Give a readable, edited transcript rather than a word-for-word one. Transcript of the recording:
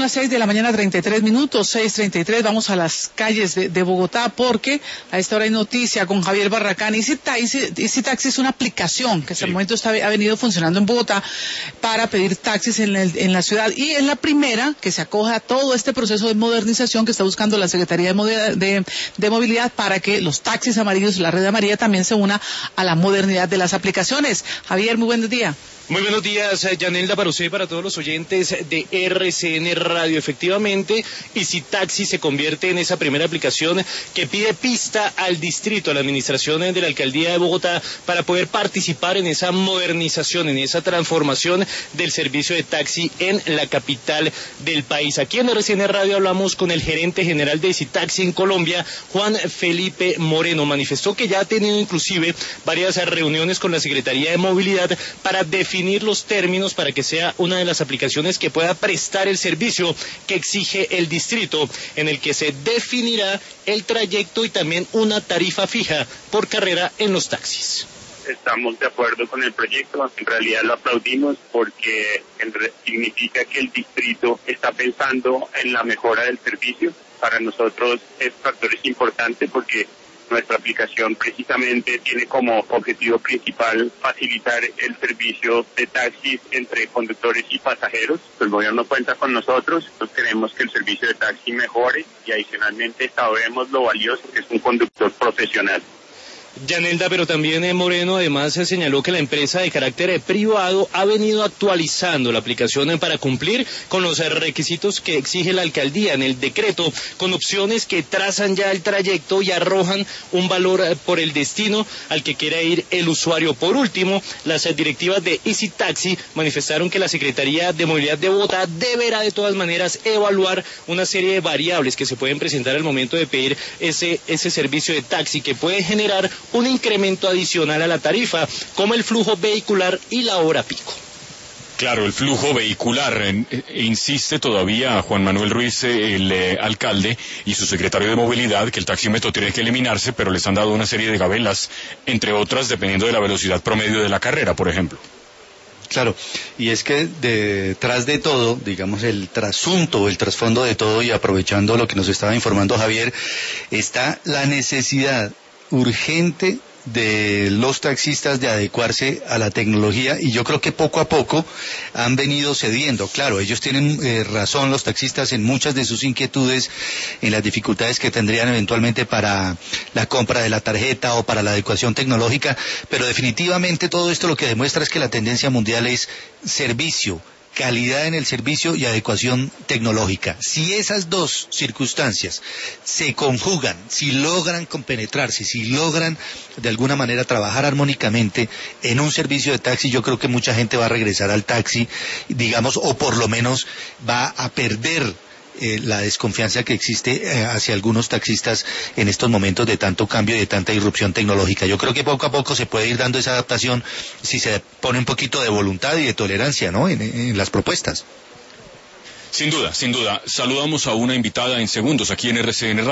son las 6:33 a.m, 6:33, vamos a las calles de Bogotá porque a esta hora hay noticia con Javier Barracán. Easy Taxi es una aplicación que hasta el momento ha venido funcionando en Bogotá para pedir taxis en la ciudad, y es la primera que se acoge a todo este proceso de modernización que está buscando la Secretaría de Movilidad para que los taxis amarillos, la red amarilla, también se una a la modernidad de las aplicaciones. Javier, muy buen día. Muy buenos días, Yanelda, para usted y para todos los oyentes de RCN Radio. Efectivamente, Easy Taxi se convierte en esa primera aplicación que pide pista al distrito, a la administración de la Alcaldía de Bogotá, para poder participar en esa modernización, en esa transformación del servicio de taxi en la capital del país. Aquí en RCN Radio hablamos con el gerente general de Easy Taxi en Colombia, Juan Felipe Moreno. Manifestó que ya ha tenido inclusive varias reuniones con la Secretaría de Movilidad para definir los términos para que sea una de las aplicaciones que pueda prestar el servicio que exige el distrito, en el que se definirá el trayecto y también una tarifa fija por carrera en los taxis. Estamos de acuerdo con el proyecto, en realidad lo aplaudimos porque significa que el distrito está pensando en la mejora del servicio. Para nosotros este factor es importante porque nuestra aplicación precisamente tiene como objetivo principal facilitar el servicio de taxis entre conductores y pasajeros. El gobierno cuenta con nosotros queremos que el servicio de taxi mejore y adicionalmente sabemos lo valioso que es un conductor profesional. Yanelda, pero también Moreno además se señaló que la empresa de carácter privado ha venido actualizando la aplicación para cumplir con los requisitos que exige la alcaldía en el decreto, con opciones que trazan ya el trayecto y arrojan un valor por el destino al que quiera ir el usuario. Por último, las directivas de Easy Taxi manifestaron que la Secretaría de Movilidad de Bogotá deberá de todas maneras evaluar una serie de variables que se pueden presentar al momento de pedir ese servicio de taxi, que puede generar un incremento adicional a la tarifa, como el flujo vehicular y la hora pico. Claro, el flujo vehicular. Insiste todavía Juan Manuel Ruiz, el alcalde, y su secretario de Movilidad, que el taxímetro tiene que eliminarse, pero les han dado una serie de gabelas, entre otras, dependiendo de la velocidad promedio de la carrera, por ejemplo. Claro, y es que detrás de todo, digamos, el trasunto, el trasfondo de todo, y aprovechando lo que nos estaba informando Javier, está la necesidad urgente de los taxistas de adecuarse a la tecnología, y yo creo que poco a poco han venido cediendo. Claro, ellos tienen razón, los taxistas, en muchas de sus inquietudes, en las dificultades que tendrían eventualmente para la compra de la tarjeta o para la adecuación tecnológica, pero definitivamente todo esto lo que demuestra es que la tendencia mundial es servicio, calidad en el servicio y adecuación tecnológica. Si esas dos circunstancias se conjugan, si logran compenetrarse, si logran de alguna manera trabajar armónicamente en un servicio de taxi, yo creo que mucha gente va a regresar al taxi, digamos, o por lo menos va a perder la desconfianza que existe hacia algunos taxistas en estos momentos de tanto cambio y de tanta irrupción tecnológica. Yo creo que poco a poco se puede ir dando esa adaptación si se pone un poquito de voluntad y de tolerancia, ¿no?, en las propuestas. Sin duda, sin duda. Saludamos a una invitada en segundos aquí en RCN Radio.